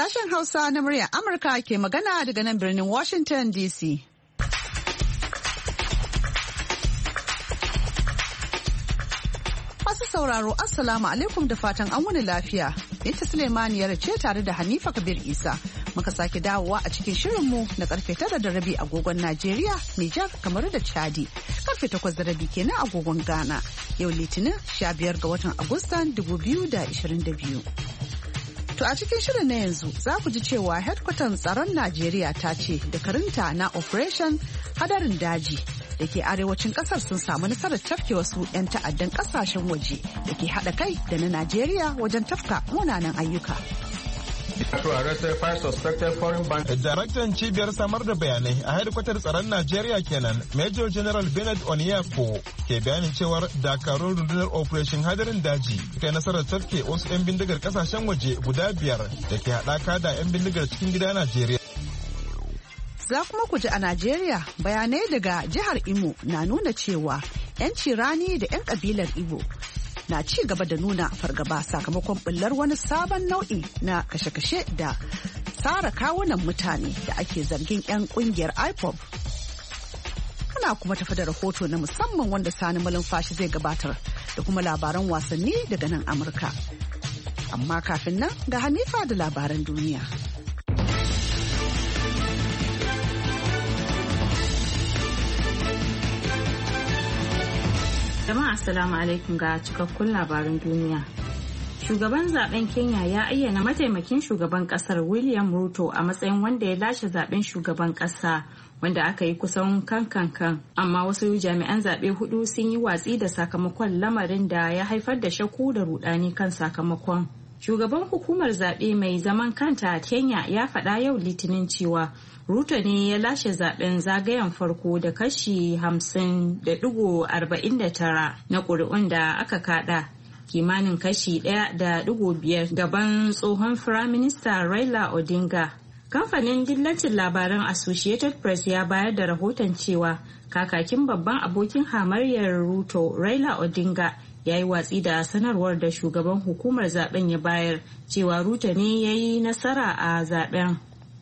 Sashen Hausa na muryar Amurka ke magana daga nan birnin Washington DC. Masu sauraro Assalamu alaikum da fatan an wani lafiya. Binta Suleimaniyar ce tare da Hanifa Kabir Isa. Muka sake dawowa a cikin shirinmu na karfe 9:30 agogon Najeriya, Nijar, kamar da Chadi. Karfe 8:30 kenan agogon Ghana. Yau Litinin 15 ga watan Agustan 2022. To a cikin shirin na yanzu za ku ji cewa hedkwatan tsaron Najeriya ta ce dakarunta na Operation Hadarin Daji da ke arewacin kasar sun samu nasarar tafke wasu 'yan ta'addan kasashen waje da ke haɗa kai da na Najeriya wajen tafka munanan ayyuka. Daraktan cibiyar samar da bayanai a hedkwatar tsaron Najeriya kenan, Major General Bernard Onyeko ke bayanin cewar dakarun rundunar Operation Hadarin Daji kai nasarar tafke wasu 'yan bindigar kasashen waje guda 5 da ke haɗaka da 'yan bindigar cikin gida Najeriya. Za kuma ku ji a Najeriya bayanai daga jihar Imo na nuna cewa 'yanci rani da 'yan kabilar Igbo na ci gaba da nuna fargaba sakamakon bullar wani sabon nau'i na kashe-kashe da tsara kawunan mutane da ake zargin 'yan kungiyar IPOB. Ana kuma tafi da rahoto na musamman wanda Sani Malumfashi zai gabatar da kuma labaran wasanni daga nan Amurka. Amma kafin nan ga Hanifa da labaran duniya. Jama'a assalamu alaikum ga cikakkun labaran duniya. Shugaban zaben Kenya ya ayyana mataimakin shugaban kasar William Ruto a matsayin wanda ya lashe zaben shugaban kasa wanda aka yi kusan kan. Amma wasu jami'an zaɓe 4 sun yi watsi da sakamakon, lamarin da ya haifar da shakku da rudani kan sakamakon. Shugaban hukumar zaɓe mai zaman kanta a Kenya ya faɗa yau Litinin cewa Ruto ne ya lashe zaben zagayen farko da kashi 50.49 na ƙuri'un da aka kada, kimanin kashi 1.5 gaban tsohon firaminista Raila Odinga. Kamfanin dillacin labaran Associated Press ya bayar da rahoton cewa kakakin babban abokin hamayyar Ruto, Raila Odinga, ya yi watsi da sanarwar da shugaban hukumar zaben ya bayar cewa Ruto ne ya yi nasara a zaben.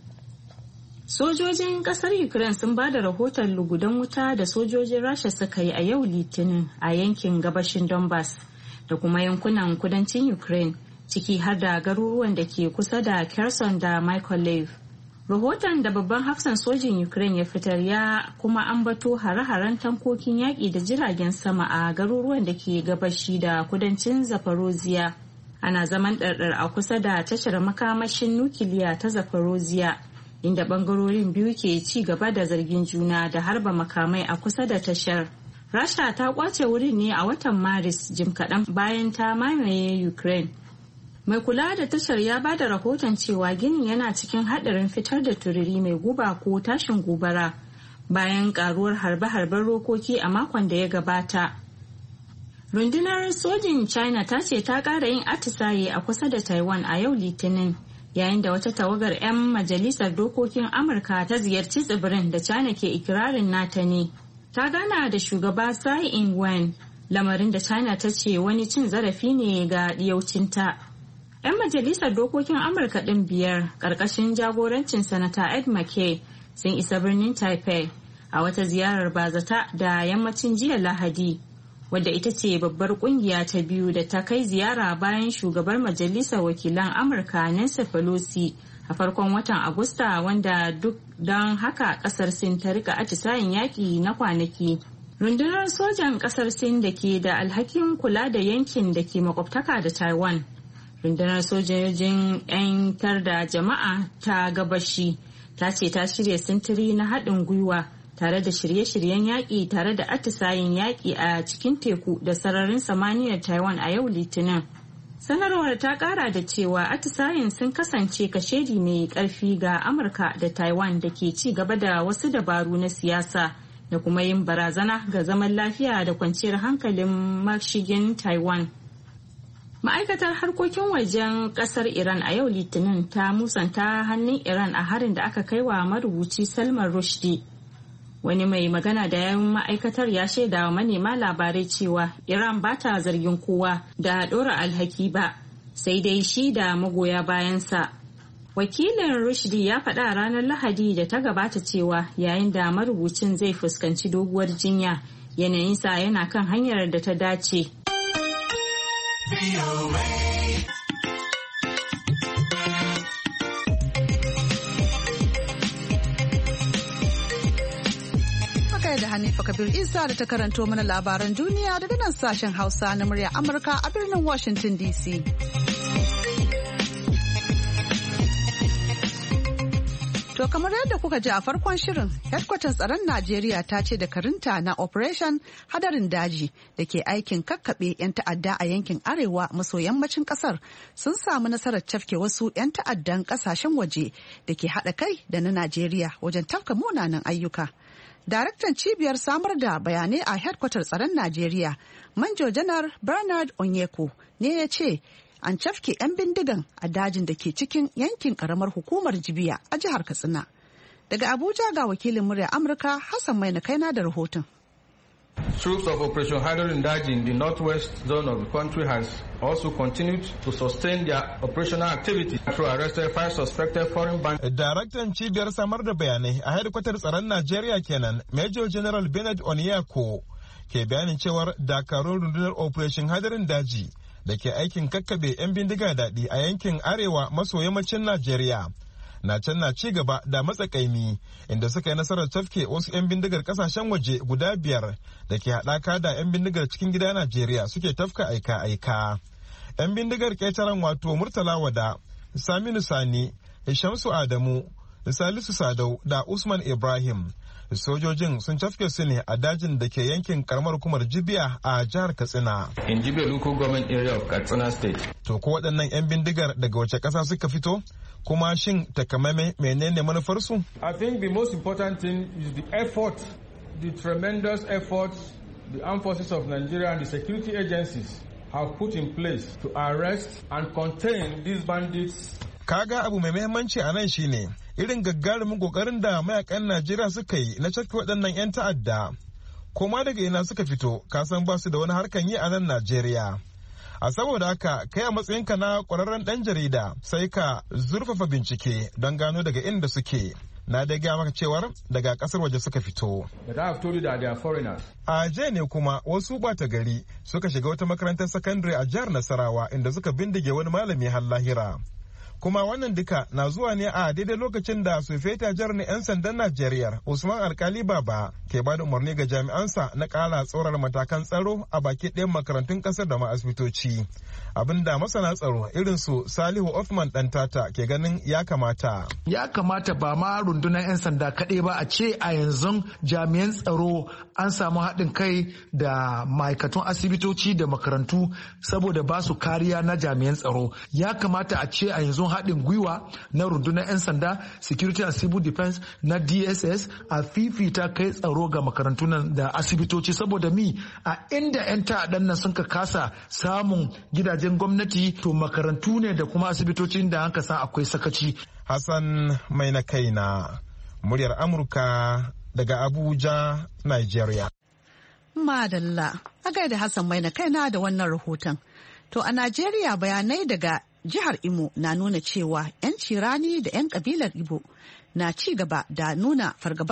Sojojin kasar Ukraine sun ba da rahoton lugudan wuta da sojojin Rasha suka yi a yau Litinin a yankin gabashin Donbass da kuma yankunan kudancin Ukraine, ciki har da garuruwan da ke kusa da Kherson da Mykolaiv. Rahoton da babban hafsan sojin Ukraine ya fitar ya kuma ambato hare-haren tankokin yaƙi da jiragen sama a garuruwan da ke gabashi da kudancin Zaporozhye. Ana zaman ɗarɗar a kusa da tashar makamashin nukiliya ta Zaporozhye, inda bangarorin biyu ke ci gaba da zargin juna da harba makamai a kusa da tashar. Rasha ta kwace wurin ne a watan Maris, jim kaɗan bayan ta mamaye Ukraine. Mai kula da tashar ya ba da rahoton cewa ginin yana cikin haɗarin fitar da tururi mai guba ko tashin gobara bayan karuwar harbe-harben rokoki a makon da ya gabata. Rundunar sojin China ta ce ta ƙara yin atisaye a kusa da Taiwan a yau Litinin, yayin da wata tawagar 'yan majalisar dokokin Amurka ta ziyarci tsibirin da China ke ikirarin nata ne. Ta gana da shugaba Tsai Ing-wen, lamarin da China ta ce wani cin zarafi ne ga diyaucinta. 'Yan majalisar dokokin Amurka ɗin 5 ƙarƙashin jagorancin Sanata Ed McKay sun isa birnin Taipei a wata ziyarar bazata da yammacin jiya Lahadi, wadda ita ce babbar kungiya ta biyu da ta kai ziyara bayan shugabar majalisar wakilan Amurka Nancy Pelosi a farkon watan Agusta, wanda duk don haka kasar Sin ta rika atisayen yaƙi na kwanaki. Rundunar sojan kasar Sin da ke da alhakin kula da yankin da ke makwabtaka da Taiwan, rundunar sojojin 'yantar da jama'a ta gabashi, ta ce ta shirya sintiri na haɗin gwiwa tare da shirye-shiryen yaƙi tare da atisayen yaƙi a cikin teku da sararin samaniyar Taiwan a yau Litinin. Sanarwar ta ƙara da cewa atisayen sun kasance kashedi mai ƙarfi ga Amurka da Taiwan da ke ci gaba da wasu dabaru na siyasa da kuma yin barazana ga zaman lafiya da kwanciyar hankalin mashigin Taiwan. Ma'aikatar harkokin wajen ƙasar Iran a yau Litinin ta musanta hannun Iran a harin da aka kai wa marubuci Salman Rushdie. Wani mai magana da yawun ma'aikatar ya shaida wa manema labarai cewa Iran ba ta zargin kowa da ɗora alhaki ba, sai dai shi da magoya bayansa. Wakilin Rushdie ya faɗa a ranar Lahadi da ta gabata cewa yayin da marubucin zai fuskanci doguwar jinya, yanayinsa yana kan hanyar da ta dace. Da Hanifa Kabir Isa da ta karanto mana labaran duniya daga nan sashen Hausa na murya Amurka a birnin Washington DC. To kamar yadda kuka ji a farkon shirin, hedkwatar tsaron Najeriya ta ce dakarunta na Operation Hadarin Daji da ke aikin kakkaɓe 'yan ta'adda a yankin arewa maso yammacin ƙasar sun samu nasarar cafke wasu 'yan ta'addan ƙasashen waje da ke haɗa kai da na Najeriya wajen tafka munanan ayyuka. Daraktan cibiyar samar da bayanai a hedkwatar tsaron Najeriya, Manjo Janar Bernard Onyeko, ne ya ce an cafke 'yan bindigan a dajin da ke cikin yankin karamar hukumar Jibiya a jihar Katsina. Daga Abuja ga wakilin murya Amurka Hassan Maina Kaina da rahoton. Troops of Operation Hadarin Daji in the northwest zone of the country has also continued to sustain their operational activity through arrested 5 suspected foreign bandits. Daraktan cibiyar samar da bayanai a hedkwatar tsaron Najeriya kenan, Major General Bernard Onyeko, ke bayanin cewar dakarun rundunar Operation Hadarin Daji da ke aikin kakkabe 'yan bindiga daɗi a yankin arewa maso yammacin Najeriya. Na can na ci gaba da matsakaimi inda suka yi nasarar tafke wasu 'yan bindigar kasashen waje guda 5 da ke haɗaka da 'yan bindigar cikin gida Najeriya suke tafka aika-aika. 'Yan bindigar ƙetaren wato Murtala Wada, Saminu Sani, Shamsu Adamu, Salisu Sadau da Usman Ibrahim. Sojojin sun tafke su ne a dajin da ke yankin karamar hukumar Jibiya a jihar Katsina. In Jibiya local government area of Katsina state. To ko waɗannan 'yan bindigar daga wace ƙasa suka fito? Kuma shin takamaimai menene manufarsu? I think the most important thing is the effort, the tremendous efforts the armed forces of Nigeria and the security agencies have put in place to arrest and contain these bandits. Kaga abu mai muhimmanci a nan shine irin gagarumin kokarin da mayakan Najeriya suka yi na cafke waɗannan 'yan ta'adda. Koma daga ina suka fito, kasan ba su da wani harkan yi a nan Najeriya. A saboda haka kai a matsayinka na ƙwararren ɗan jarida sai ka zurfafa bincike don gano daga inda suke. Na dai gaya maka cewar daga ƙasar waje suka fito. A jiya ne kuma wasu ɓata gari suka shiga wata makarantar sakandare a jihar Nasarawa inda suka bindige wani malami har lahira. Kuma wannan duka na zuwa ne a daidai lokacin da sufeta jar na 'yan sandan Najeriya Usman Alkali Baba ke bada umarni ga jami'ansa na ƙara tsorar matakan tsaro a baki ɗayan makarantun ƙasar da ma asibitoci. Abinda masana tsaro irin su Salihu Othman Dantata ke ganin ya kamata. Ya kamata ba ma rundunar 'yan sanda kaɗai ba, a ce a yanzu jami'an tsaro an samu haɗin kai da ma'aikatan asibitoci da makarantu saboda ba su kariya na jami'an tsaro. Ya kamata a ce a yanzu haɗin gwiwa na rundunar 'yan sanda, security and civil defense na DSS a fifita kai tsaro ga makarantu da asibitoci saboda a inda 'yan ta'addan nan sun ka kasa samun gidajen gwamnati to makarantu ne da kuma asibitocin da an ka san akwai sakaci. Hassan mai na kaina, muryar Amurka daga Abuja, Nigeria. Madalla, a gaida Hassan mai na kaina da wannan rahoton. To a Najeriya bayanai daga jihar Imo na nuna cewa 'yanci rani da 'yan kabilar Igbo na ci gaba da nuna fargaba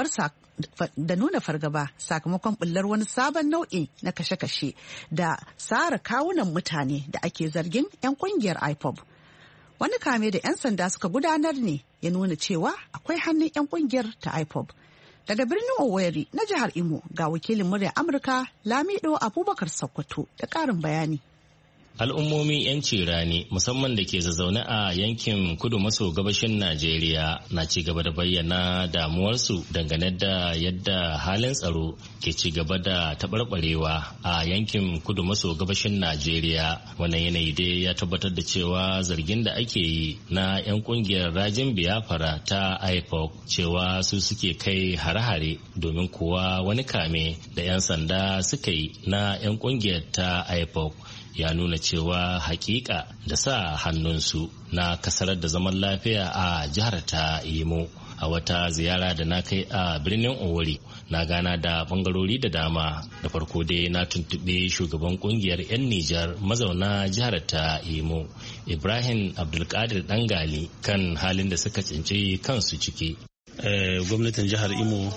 sakamakon bullar wani sabon nau'i na kashe-kashe da sara kawunan mutane da ake zargin 'yan kungiyar IPOB. Wani kame da 'yan sanda suka gudanar ne ya nuna cewa akwai hannun 'yan kungiyar ta IPOB. Daga birnin Owerri na jihar Imo ga wakilin murya Amurka Lamido Abubakar Sokoto da ƙarin bayani. Al'ummomin 'yanci rani musamman da ke zazzaune a yankin kudu maso gabashin Najeriya na ci gaba da bayyana damuwarsu dangane da yadda halin tsaro ke ci gaba da taɓarɓarewa a yankin kudu maso gabashin Najeriya. Wannan yanayi dai ya tabbatar da cewa zargin da ake yi na 'yan kungiyar rajin Biafra ta IPOB cewa su suke kai hare-hare domin kuwa wani kame da 'yan sanda suka yi na 'yan kungiyar ta IPOB ya nuna cewa hakika da sa hannunsu na kasarar da zaman lafiya a jihar ta Imo. a wata ziyara da na kai a birnin Owerri na gana da bangarori da dama. Da farko dai na tuntuɓe shugaban kungiyar 'yan Nijar mazauna jihar ta Imo, Ibrahim Abdulkadir Dangali, kan halin da suka tsinci kansu ciki. Gwamnatin jihar Imo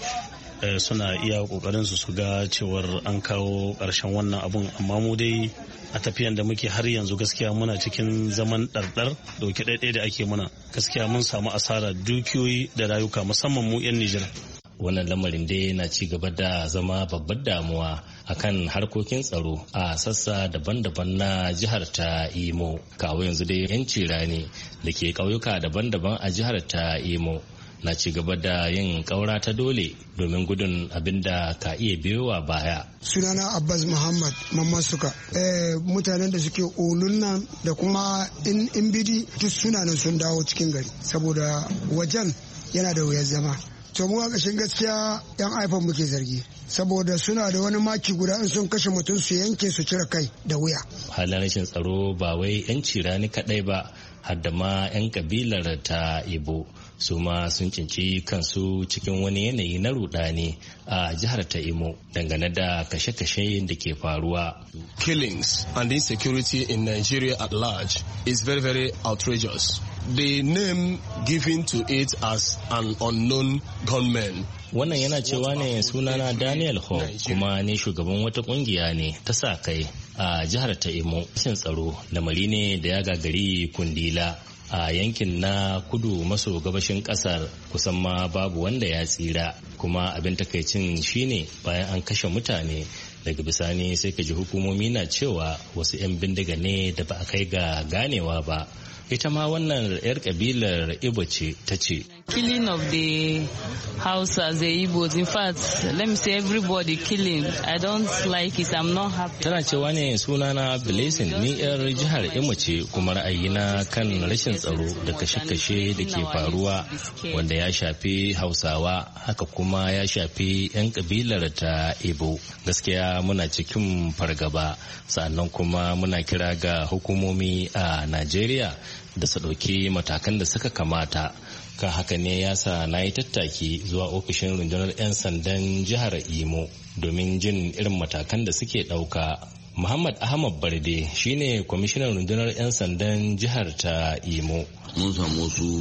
suna iya kokarin su ga cewar an kawo ƙarshen wannan abun, amma mu dai a tafiyan da muke har yanzu gaskiya muna cikin zaman ɗarɗar dauke ɗaiɗai da ake muna. Gaskiya mun samu asara dukiyoyi da rayuka musamman mu 'yan Nijar. Wannan lamarin dai na ci gaba da zama babbar damuwa akan harkokin tsaro a sassa daban-daban na jihar ta Imo. Kawo yanzu dai 'yan cirani da ke ƙauyuka daban-daban a jihar ta Imo na ci gaba da yin ƙaura ta dole domin gudun abin da ka iya biyowa baya. Sunana Abbas Muhammad Mamman Suka. Mutanen da suke olun nan da kuma in bidi duk suna nan sun dawo cikin gari saboda wajen yana da wuyar zama. To mu a ƙashin gaskiya 'yan haifan muke zargi saboda suna da wani maki guda in sun kashe mutum su yanke su cire kai da wuya. Halin rashin tsaro ba wai 'yan cirani kaɗai ba, har da ma 'yan kabilar ta Ibo su ma sun cinci kansu cikin wani yanayi na rudani a jihar ta Imo dangane da kashe-kashe da ke faruwa. Killings and insecurity in Nigeria at large is very, very outrageous. The name given to it as an unknown gunman. Wannan yana cewa ne sunana Daniel Ho, kuma ne shugaban wata kungiya ne ta sa kai a jihar ta Imo. Rashin tsaro lamari ne da ya gagari Kundila a yankin na kudu maso gabashin kasar, kusan ma babu wanda ya tsira. Kuma abin takaicin shine bayan an kashe mutane daga bisani sai ka ji hukumomi na cewa wasu 'yan bindiga ne da ba a kai ga ganewa ba. Ita ma wannan 'yar kabilar Ibo ce ta ce. Killing of the Hausas, the Igbos, in fact, let me say everybody killing. I don't like it, I'm not happy. Tana cewa ne sunana Blessing, ni 'yar jihar Imo ce, kuma ra'ayina kan rashin tsaro da kashe-kashe da ke faruwa wanda ya shafi Hausawa, haka kuma ya shafi 'yan kabilar ta Ibo. Gaskiya muna cikin fargaba, sannan kuma muna kira ga hukumomi a Najeriya da su ɗauki matakan da suka kamata. Kan haka ne ya sa na yi tattaki zuwa ofishin rundunar 'yan sandan jihar Imo domin jin irin matakan da suke ɗauka. Muhammad Ahmad Barde shine kwamishinan rundunar 'yan sandan jihar ta Imo. Mun samu wasu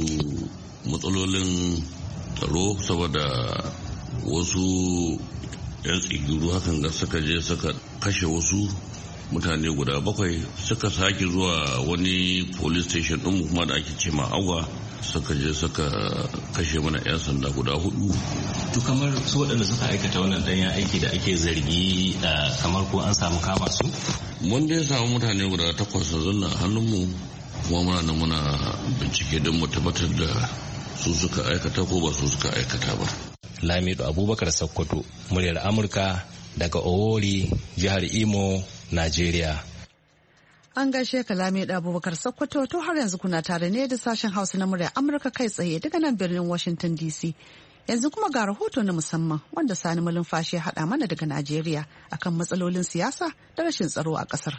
matsalolin tsaro saboda wasu 'yan tsigiru hakan da suka je suka kashe wasu mutane guda 7, suka sake zuwa wani police station ɗin kuma da ake ce Agwa, suka je suka kashe mana 'yan sanda guda 4. To kamar su waɗanda suka aikata wannan ɗanyen aiki da ake zargi kamar ko an samu kama su? Mun dai samu mutane guda 8 zanna a hannunmu, kuma muna bincike don mu tabbatar da su suka aikata ko ba su suka aikata ba. Lamido Abubakar Sokoto, muryar Amurka daga Owerri, jihar Imo, Najeriya. An gaishe ka Lamido Abubakar Sokoto. To har yanzu kuna tare ne da sashen Hausa na muryar Amurka kai tsaye daga nan birnin Washington DC. Yanzu kuma ga rahoto na musamman wanda Sani Malumfashi ya haɗa mana daga Najeriya akan matsalolin siyasa da rashin tsaro a ƙasar.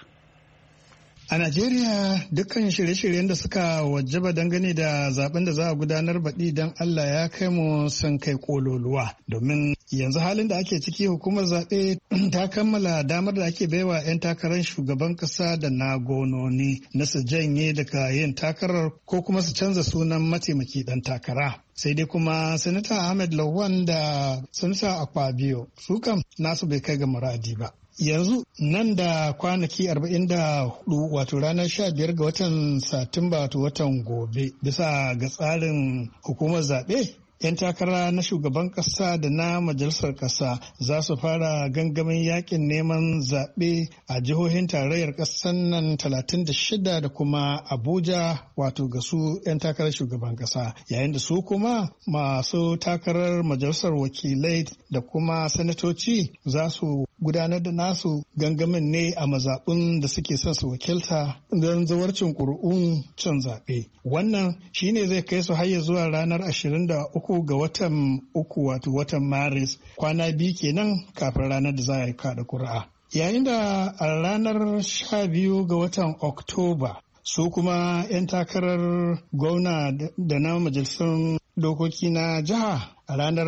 A Najeriya dukkan shirye-shiryen da suka wajaba dangane da zaben da za a gudanar baɗi don Allah ya kai mu sun kai kololuwa. Domin yanzu halin da ake ciki hukumar zaɓe ta kammala damar da ake baiwa 'yan takarar shugaban ƙasa da na gononi na su janye daga yin takarar ko kuma su canza sunan mataimaki ɗan takara. Sai dai kuma Sanata Ahmed Lawan da Sanata Akpabio su kam nasu bai kai ga muradi ba. Yanzu nan da kwanaki 44 wato ranar 15 ga watan Satumba wato watan gobe bisa ga tsarin hukumar zaɓe 'yan takara na shugaban ƙasa da na majalisar ƙasa za su fara gangamin yakin neman zaɓe a jihohin tarayyar ƙasar nan 36 da kuma Abuja wato ga su 'yan takarar shugaban ƙasa, yayin da su kuma masu takarar majalisar wakilai da kuma sanatoci za su gudanar da nasu gangamin ne a mazaɓun da suke son su wakilta don zawarcin ƙuri'un cin zaɓe. Wannan shine zai kai su har zuwa ranar 23 ga watan uku wato watan Maris, kwana 2 kenan kafin ranar da za a yi kada ƙuri'a. Yayin da a ranar 12 ga watan Oktoba su kuma 'yan takarar gwamna da na majalisar dokoki na jiha a ranar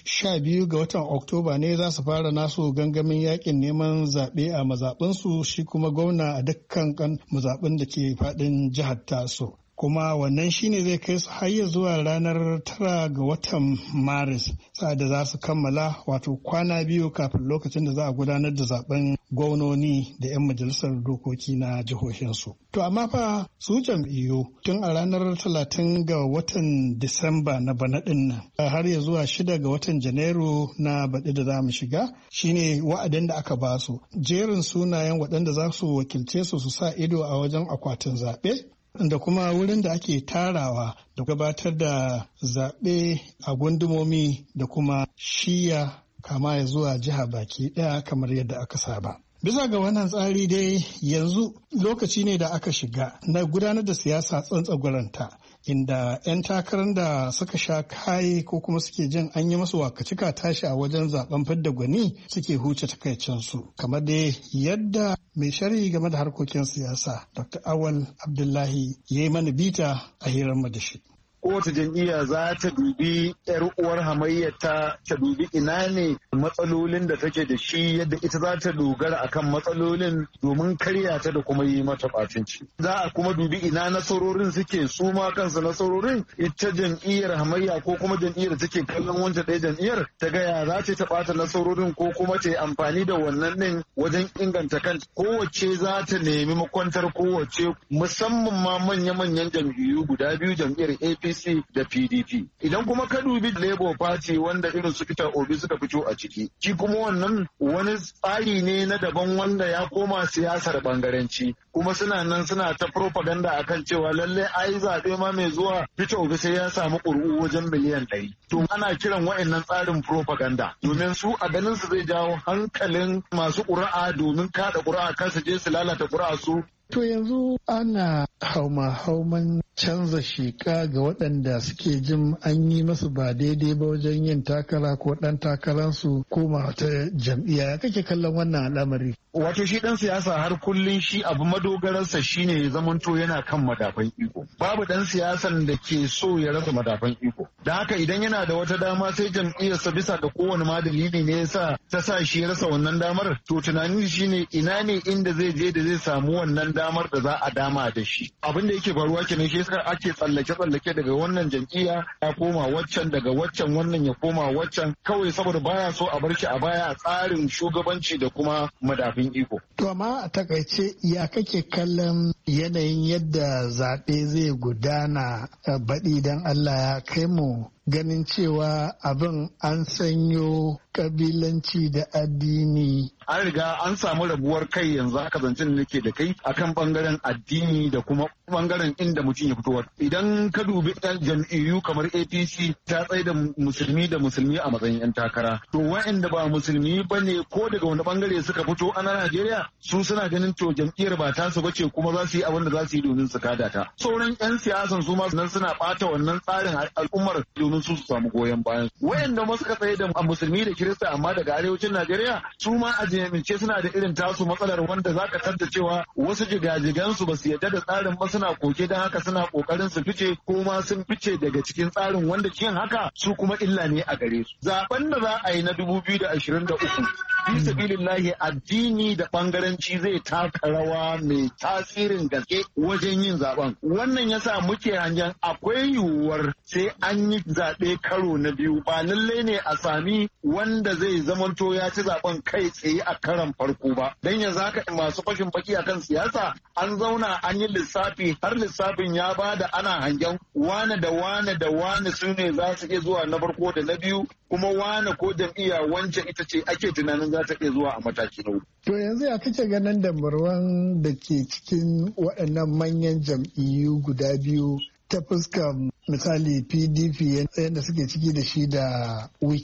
12 ga watan Oktoba ne za su fara nasu gangamin yakin neman zaɓe a mazaɓinsu, shi kuma gwamna a dukkan mazaɓin da ke faɗin jihar taso. Kuma wannan shine zai kai su har zuwa ranar 9 ga watan Maris da za su kammala, wato kwana 2 kafin lokacin da za a gudanar da zaben gwamnoni da 'yan majalisar dokoki na jihohinsu. To amma fa su jam'iyyu tun a ranar 30 ga watan Disamba na bana ɗin nan har ya zuwa 6 ga watan Janairu na baɗi da za mu shiga shine wa'adin da aka ba su. Jerin sunayen waɗanda za su wakilce su sa ido a wajen akwatin zaɓe da kuma wurin da ake tarawa da gabatar da zaɓe a gundumomi da kuma shiya kama ya zuwa jiha baki ɗaya kamar yadda aka saba. Bisa ga wannan tsari dai yanzu lokaci ne da aka shiga na gudanar da siyasa tsantsagwaranta, inda 'yan takarar da suka sha kaye ko kuma suke jin an yi masu wakacika tashi a wajen zaben fidda gwani suke huce takaicinsu, kamar dai yadda mai sharhi game da harkokin siyasa Dr. Awal Abdullahi ya yi mana bita a hirar da shi. Kowace jam'iyya za ta dubi 'yar uwar hamayyata, ta dubi ina ne matsalolin da take da shi, yadda ita za ta dogara akan matsalolin domin karya ta da kuma yi mata ɓacinci. Za a kuma dubi ina nasarorin suke, su ma kansu nasarorin ita jam'iyyar hamayya ko kuma jam'iyyar take kallon wancan ɗaya jam'iyyar ta gaya za ta ɓata nasarorin ko kuma ta yi amfani da wannan ɗin wajen inganta kanta. Kowace za ta nemi makwantar kowace, musamman ma manya-manyan jam'iyyu guda biyu, jam'iyyar APC da PDP. Idan kuma ka dubi Labour Party wanda irin su Peter Obi suka fito a ciki, shi kuma wannan wani tsari ne na daban wanda ya koma siyasar bangaranci, kuma suna nan suna ta propaganda akan cewa lallai ai zaɓe ma mai zuwa Peter Obi sai ya samu ƙuri'u wajen miliyan 100. To ana kiran wa'annan tsarin propaganda domin su a ganin su zai jawo hankalin masu ƙuri'a domin kaɗa ƙuri'a kan su je su lalata ƙuri'a su. To yanzu ana hauman canza sheka ga waɗanda suke jin an yi masu ba daidai ba wajen yin takara ko ɗan takararsu ko wata jam'iyya. Kake kallon wannan al'amari? Wato shi ɗan siyasa har kullum shi abu madogararsa shine ya zamanto yana kan madafan iko. Babu ɗan siyasan da ke so ya rasa madafan iko. Da haka idan yana da wata dama sai jam'iyyarsa bisa ga kowane ma dalili ne yasa ta sa shi ya rasa wannan damar, to tunanin shine ina ne inda zai je da zai samu wannan damar da za a dama da shi. Abin da yake faruwa kenan, shi yasa ake tsallake daga wannan jam'iyya ya koma waccan, daga waccan wannan ya koma waccan, kawai saboda baya so a bar shi a baya a tsarin shugabanci da kuma madafin iko. To amma a takaice ya kake kallon yanayin yadda zaɓe zai gudana baɗi don Allah ya kai mu, ganin cewa abin an sanyo kabilanci da addini. An riga an samu rabuwar kai yanzu haka zancen nake da kai akan bangaren addini da kuma bangaren inda mutum ya fito. Idan ka dubi ɗan jam'iyyu kamar APC ta tsaye da musulmi a matsayin 'yan takara. To wa'anda ba musulmi ba ne ko daga wani bangare suka fito a Najeriya, su suna ganin to jam'iyyar ba tasu ba ce kuma za su yi abin da za su yi domin su kada ta. Sauran 'yan siyasan su ma nan suna ɓata wannan tsarin al'ummar domin su samu goyon bayan. Wa'anda ma suka tsaye da musulmi da Kirista amma daga arewacin Najeriya, su ma a jami'ance suna da irin tasu matsalar wanda za ka tadda cewa wasu jigajigansu ba su yarda da tsarin ba, suna koke don haka suna kokarin su fice ko ma sun fice daga cikin tsarin, wanda yin haka su kuma illa ne a gare su. Zaben da za a yi na 2023 fi sabilillahi addini da bangaranci zai taka rawa mai tasirin gaske wajen yin zaben. Wannan yasa muke hangen akwai yiwuwar sai an yi zaɓe karo na biyu, ba lallai ne a sami wanda zai zamanto ya ci zaben kai tsaye a karan farko ba. Dan yanzu haka masu fashin baki akan siyasa an zauna an yi lissafi, har lissafin ya bada ana hangen wane da wane da wane su ne za su iya zuwa na farko da na biyu, kuma wane ko jam'iyya wancan ita ce ake tunanin za ta iya zuwa a mataki na uku. To yanzu ya kake ganin damarwan da ke cikin waɗannan manyan jam'iyyu guda biyu ta fuskar misali PDP yadda suke ciki da shi da Wiki?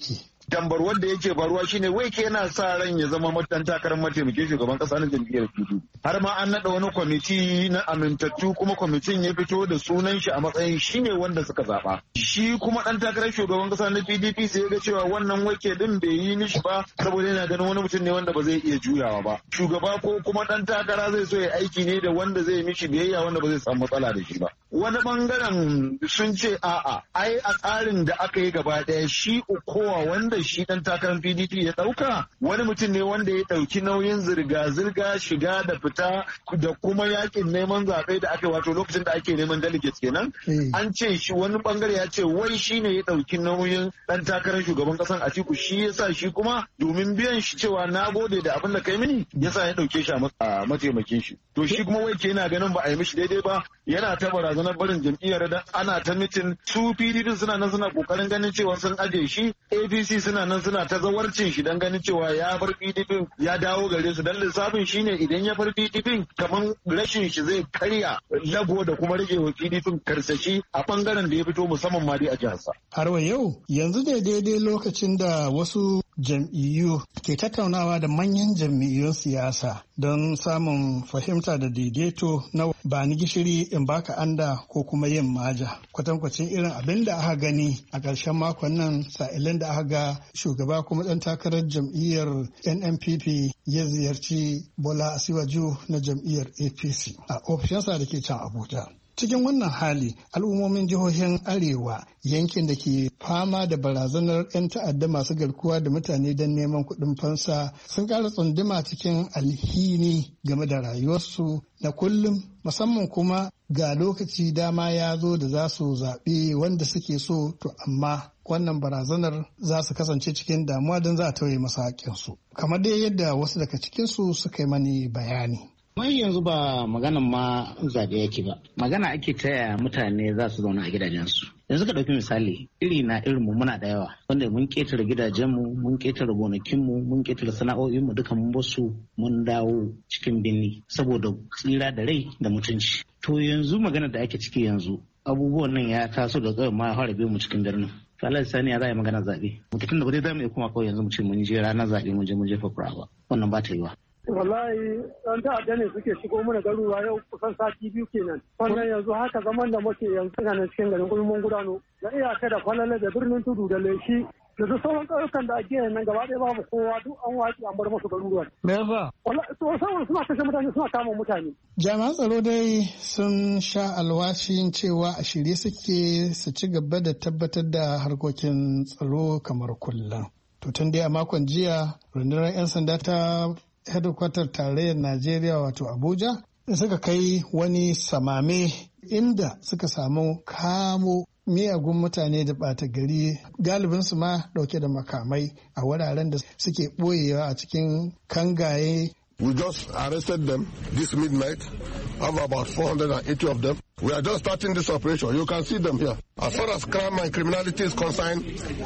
dambarwar da yake faruwa shine Wike yana sa ran ya zama dan takarar mataimakin shugaban kasa na jam'iyyar PDP. Har ma an naɗa wani kwamiti na amintattu kuma kwamitin ya fito da sunan shi a matsayin shine wanda suka zaba. Shi kuma dan takarar shugaban kasa na PDP sai ya ga cewa wannan Wike din bai yi mishi ba saboda yana ganin wani mutum ne wanda ba zai iya juyawa ba. Shugaba ko kuma dan takara zai so ya aiki ne da wanda zai mishi biyayya wanda ba zai samu matsala da shi ba. Wani bangaren sun ce a'a ai a tsarin da aka yi gaba daya shi Okowa wanda shi dan takarar PDP ya dauka wani mutum ne wanda ya dauki nauyin zirga-zirga shiga da fita da kuma yakin neman zaɓe da aka wato lokacin da ake neman delegates kenan an ce shi wani bangare ya ce wai shi ne ya dauki nauyin dan takarar shugaban kasan Atiku shi yasa shi kuma domin biyan shi cewa na gode da abin da kai mini yasa ya dauke shi a mataimakin shi to shi kuma wai yana ganin ba a yi mishi daidai ba yana ta barazanar barin jam'iyyar da ana ta mitin su PDP suna nan suna kokarin ganin cewa sun aje shi APC suna nan suna ta zawarcin shi dan ganin cewa ya bar PDP ya dawo gare su dan lissafin shine idan ya bar PDP kaman rashin shi zai karya lago da kuma rage wa PDP karsashi a bangaren da ya fito musamman ma dai a jihar sa. Har wa yau yanzu da daidai lokacin da wasu jam'iyyu ke tattaunawa da manyan jam'iyyun siyasa don samun fahimta da daidaito na ba ni gishiri in baka anda ko kuma yin maja kwatankwacin irin abin da aka gani a ƙarshen makon nan sa'ilin da aka ga shugaba kuma ɗan takarar jam'iyyar NNPP ya ziyarci Bola Asiwaju na jam'iyyar APC a ofishinsa da ke can Abuja. Cikin wannan hali, al'ummomin jihohin Arewa yankin da ke fama da barazanar 'yan ta'adda masu garkuwa da mutane don neman kuɗin fansa sun ƙara tsunduma cikin alhini game da rayuwarsu na kullum, musamman kuma ga lokaci dama ya zo da za su zaɓi wanda suke so, to amma wannan barazanar za su kasance cikin damuwa don za a tauye masa haƙƙinsu. Kamar dai yadda wasu daga cikinsu suka yi mani bayani. Mai yanzu ba maganan ma zaɓe yake ba, magana ake taya mutane za su zauna a gidajensu. Yanzu ka ɗauki misali iri na irinmu muna da yawa wanda mun ƙetare gidajenmu, mun ƙetare gonakinmu, mun ƙetare sana'o'inmu duka mun basu mun dawo cikin birni saboda tsira da rai da mutunci. To yanzu magana da ake ciki yanzu abubuwan nan ya taso da kawai ma fara mu cikin birnin. Falar sani ya za a yi magana zaɓe. Mutum da ba zai zama ya kuma kawai yanzu mu ce mun je ranar zaɓe mun je mun jefa kura ba. Wannan ba ta yi wa. Wallahi ɗan ta'adda ne suke shigo mana garuruwa yau kusan sati biyu kenan. Wannan yanzu haka zaman da muke yanzu na cikin garin gulmun gudano da iyaka da falale da birnin tudu da leshi da duk sauran ƙauyukan da ake nan gaba ɗaya babu kowa duk an watsi an bar masu garuruwan. Me yasa? Wallahi to saboda suna kashe mutane suna kama mutane. Jami'an tsaro dai sun sha alwashin cewa a shirye suke su ci gaba da tabbatar da harkokin tsaro kamar kullum. To tun dai a makon jiya rundunar 'yan sanda ta hedikwatar tarayyar Najeriya wato Abuja suka kai wani samame inda suka samu kamo miyagun mutane da ɓata gari galibinsu ma ɗauke da makamai a wuraren da suke ɓoyewa a cikin kangaye. We just arrested them this midnight. I have about 480 of them. We are just starting this operation. You can see them here. As far as crime and criminality is concerned,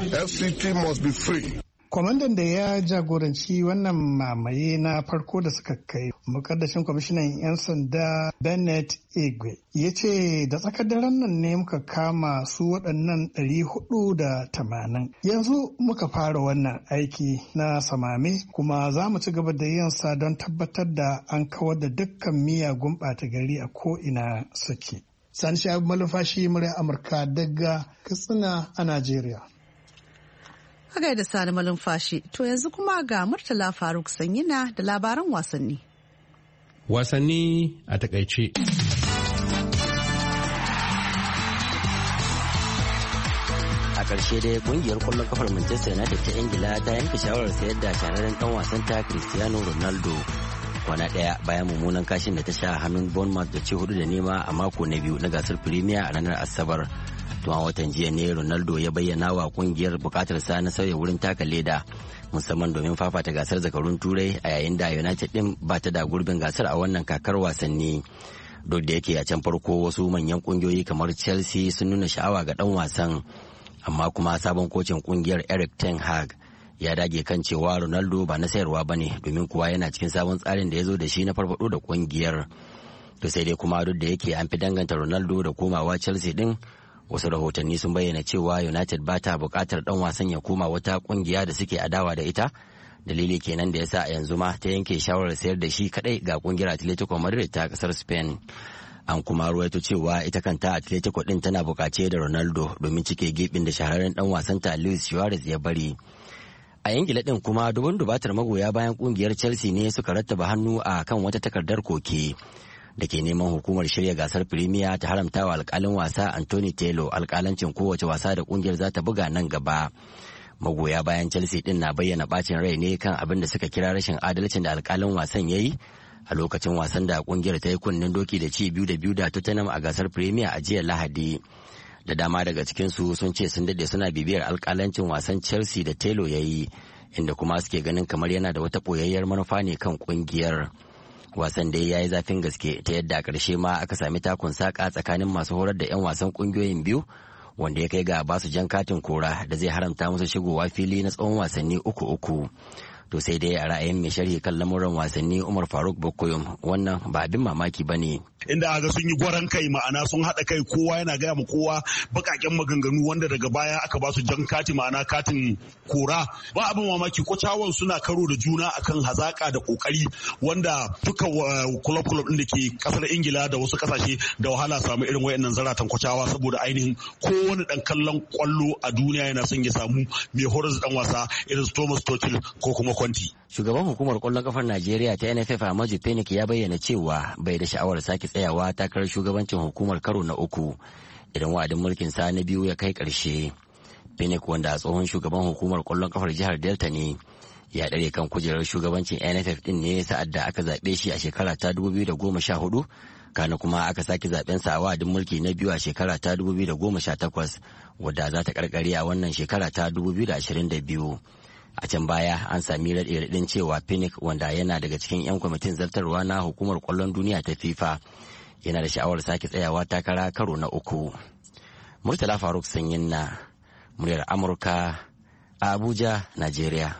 FCT must be free. Kwamandan da ya jagoranci wannan mamaye na farko da suka kai mukaddashin kwamishinan 'yan sanda Bennett Egwe ya ce da tsakar daren nan ne muka kama su waɗannan 480. Yanzu muka fara wannan aiki na samame kuma za mu ci gaba da yin sa don tabbatar da an kawar da dukkan miyagun ɓata gari a ko'ina suke. Sani Sha'ibu Malumfashi, murya Amurka daga Katsina a Najeriya. Hagai da Sani Malumfashi, to yanzu kuma ga Murtala Faruk Sanyina da labaran wasanni. Wasanni a takaice. A ƙarshe dai kungiyar kwallon kafar Manchester United ta Ingila ta yanke shawarar sayar da shahararren ɗan wasan ta Cristiano Ronaldo kwana ɗaya bayan mummunan kashin da ta sha hannun Bournemouth da ci 4-0 a mako na biyu na gasar Premier a ranar Asabar. Tun a watan jiya ne Ronaldo ya bayyana wa kungiyar bukatarsa na sauya wurin taka leda musamman domin fafata gasar zakarun turai a yayin da United din ba ta da gurbin gasar a wannan kakar wasanni. Duk da yake a can farko wasu manyan kungiyoyi kamar Chelsea sun nuna sha'awa ga dan wasan, amma kuma sabon kocin kungiyar Erik ten Hag ya dage kan cewa Ronaldo ba na sayarwa ba ne domin kuwa yana cikin sabon tsarin da ya zo da shi na farfado da kungiyar. To sai dai kuma duk da yake an fi danganta Ronaldo da komawa Chelsea din, Wasu rahotanni sun bayyana cewa United ba ta buƙatar ɗan wasan ya koma wata ƙungiya da suke adawa da ita. Dalili kenan da yasa a yanzu ma ta yanke shawarar sayar da shi kadai ga ƙungiyar Atletico Madrid ta ƙasar Spain. An kuma ruwaito cewa ita kanta Atletico ɗin tana buƙace da Ronaldo domin cike gibin da shahararren ɗan wasanta Luis Suarez ya bari. A Ingila ɗin kuma dubun dubatar magoya bayan ƙungiyar Chelsea ne suka rattaba hannu a kan wata takardar koke da ke neman hukumar shirya gasar Premier ta haramta wa alƙalin wasa Anthony Taylor alƙalancin kowace wasa da ƙungiyar za ta buga nan gaba. Magoya bayan Chelsea ɗin na bayyana ɓacin rai ne kan abin da suka kira rashin adalcin da alƙalin wasan ya yi a lokacin wasan da ƙungiyar ta yi kunnen doki da ci 2-2 da Tottenham a gasar Premier a jiya Lahadi. Da dama daga cikinsu sun ce sun daɗe suna bibiyar alƙalancin wasan Chelsea da Taylor ya yi, inda kuma suke ganin kamar yana da wata ɓoyayyar manufa ne kan ƙungiyar. Wasan dai ya yi zafin gaske ta yadda a ƙarshe ma aka sami takun saƙa tsakanin masu horar da 'yan wasan ƙungiyoyin biyu, wanda ya kai ga basu jan katin kora da zai haramta musu shigowa fili na tsawon wasanni 3-3. To sai dai a ra'ayin mai sharhi kan lamuran wasanni Umar Faruk Bokoyum wannan ba abin mamaki ba ne. Inda aga sun yi gwaran kai, ma'ana sun haɗa kai, kowa yana gaya ma kowa bakaken maganganu wanda daga baya aka ba su jan kati, ma'ana katin kora. Ba abin mamaki kwacawan suna karo da juna akan hazaka da kokari, wanda duka club din da ke kasar Ingila da wasu kasashe da wahala samu irin wayannan zaratan kwacawa, saboda ainihin kowane dan kallon kwallo a duniya yana son ya samu mai horar da dan wasa irin Thomas Tuchel ko kuma Conte. Shugaban hukumar kwallon kafar Najeriya ta NFF Amaju Pinnick ya bayyana cewa bai da sha'awar sake tsayawa takarar shugabancin hukumar karo na uku idan wa'adin mulkin sa na biyu ya kai ƙarshe. Pinnick, wanda a tsohon shugaban hukumar kwallon kafar jihar Delta ne, ya ɗare kan kujerar shugabancin NFF din ne sa'ad da aka zaɓe shi a shekara ta 2014, kana kuma aka sake zaɓen sa a wa'adin mulki na biyu a shekara ta 2018, wadda za ta karkare a wannan shekara ta 2022. A can baya an sami raɗe-raɗin cewa Pinnick, wanda yana daga cikin 'yan kwamitin zartarwa na hukumar kwallon duniya ta FIFA, yana da sha'awar sake tsayawa takara karo na uku. Murtala Faruk Sanyin na muryar Amurka a Abuja, Najeriya.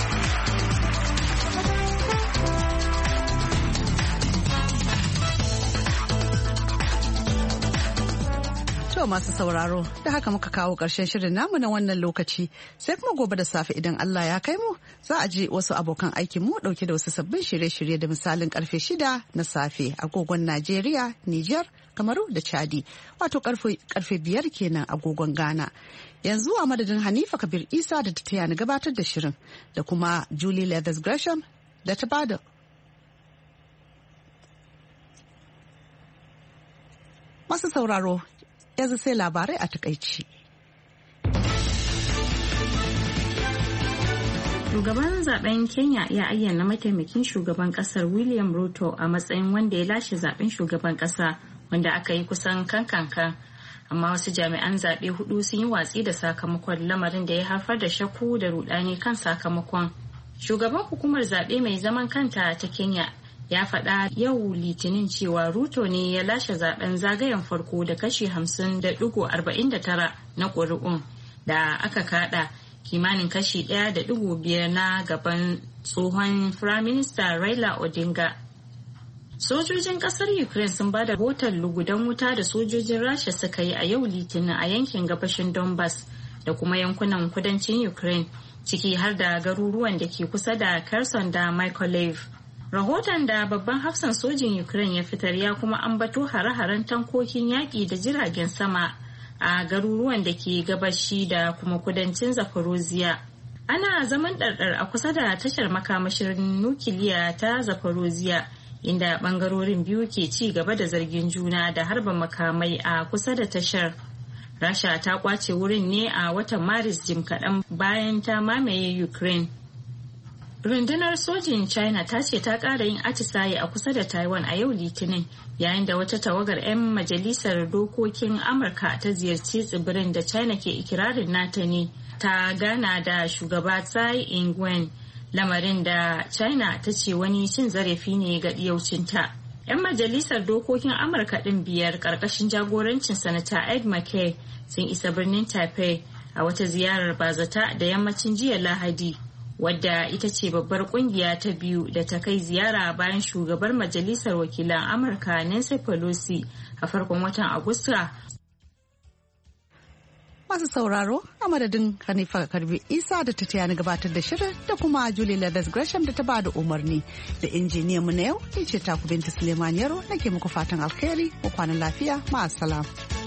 Masu sauraro, da haka muka kawo ƙarshen shirin namu na wannan lokaci, sai kuma gobe da safe idan Allah ya kai mu za a ji wasu abokan aikin mu dauke da wasu sabbin shirye-shirye da misalin karfe 6 na safe agogon Najeriya, Nijar, Kamaru da Chadi, wato karfe 5 kenan agogon Ghana. Yanzu a madadin Hanifa Kabir Isa da ta taya ni gabatar da shirin, da kuma Julie Leathers Gresham da ta bada masu sauraro. Yanzu sai labarai a takaici. Shugaban zaben Kenya ya ayyana mataimakin shugaban kasar William Ruto a matsayin wanda ya lashe zaben shugaban kasa, wanda aka yi kusan kankan. Amma wasu jami'an zaɓe 4 sun yi watsi da sakamakon, lamarin da ya haifar da shakku da rudani kan sakamakon. Shugaban hukumar zaɓe mai zaman kanta ta Kenya ya faɗa yau Litinin cewa Ruto ne ya lashe zaben zagayen farko da kashi 50.49 na ƙuri'un da aka kada, kimanin kashi 1.5 na gaban tsohon Firaminista Raila Odinga. Sojojin ƙasar Ukraine sun ba da rahoton lugudan wuta da sojojin Rasha suka yi a yau Litinin a yankin gabashin Donbas da kuma yankunan kudancin Ukraine, ciki har da garuruwan da ke kusa da Kherson da Mykolaiv. Rahoton da babban hafsan sojin Ukraine ya fitar ya kuma ambato hare-haren tankokin yaƙi da jiragen sama a garuruwan da ke gabashi da kuma kudancin Zaporozhye. Ana zaman ɗarɗar a kusa da tashar makamashin nukiliya ta Zaporozhye, inda ɓangarorin biyu ke ci gaba da zargin juna da harba makamai a kusa da tashar. Rasha ta kwace wurin ne a watan Maris, jim kaɗan bayan ta mamaye Ukraine. Rundunar sojin China ta ce ta ƙara yin atisaye a kusa da Taiwan a yau Litinin, yayin da wata tawagar 'yan majalisar dokokin Amurka ta ziyarci tsibirin da China ke ikirarin nata ne, ta gana da shugaba Tsai Ing-wen, lamarin da China ta ce wani cin zarafi ne ga ɗiyaucinta. 'Yan majalisar dokokin Amurka ɗin 5 ƙarƙashin jagorancin Sanata Ed McKay sun isa birnin Taipei a wata ziyarar bazata da yammacin jiya Lahadi, wadda ita ce babbar kungiya ta biyu da ta kai ziyara bayan shugabar majalisar wakilan Amurka Nancy Pelosi a farkon watan Agusta Masu sauraro a madadin Hanifa Karbi Isa da ta taya ni gabatar da shirin da kuma Julie Leathers Gresham da ta bada umarni da injiniyan mu na yau ce ta ku Binta Suleiman Yaro nake muku fatan alheri ku kwana lafiya ma'assalam.